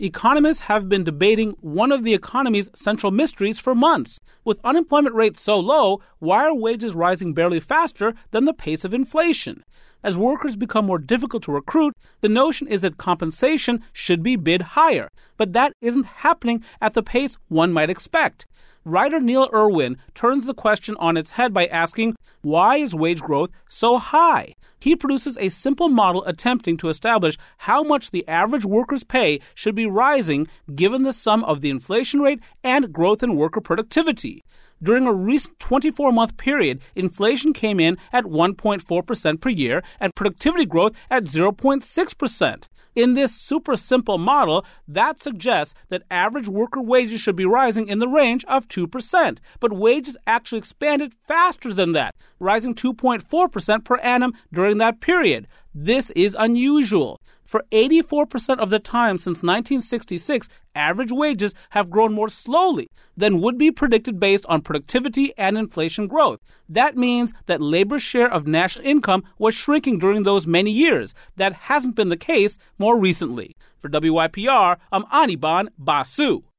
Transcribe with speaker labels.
Speaker 1: Economists have been debating one of the economy's central mysteries for months. With unemployment rates so low, why are wages rising barely faster than the pace of inflation? As workers become more difficult to recruit, the notion is that compensation should be bid higher. But that isn't happening at the pace one might expect. Writer Neil Irwin turns the question on its head by asking, why is wage growth so high? He produces a simple model attempting to establish how much the average worker's pay should be rising given the sum of the inflation rate and growth in worker productivity. During a recent 24-month period, inflation came in at 1.4% per year and productivity growth at 0.6%. In this super simple model, that suggests that average worker wages should be rising in the range of 2%, but wages actually expanded faster than that, rising 2.4% per annum during that period. This is unusual. For 84% of the time since 1966, average wages have grown more slowly than would be predicted based on productivity and inflation growth. That means that labor's share of national income was shrinking during those many years. That hasn't been the case more recently. For WYPR, I'm Anirban Basu.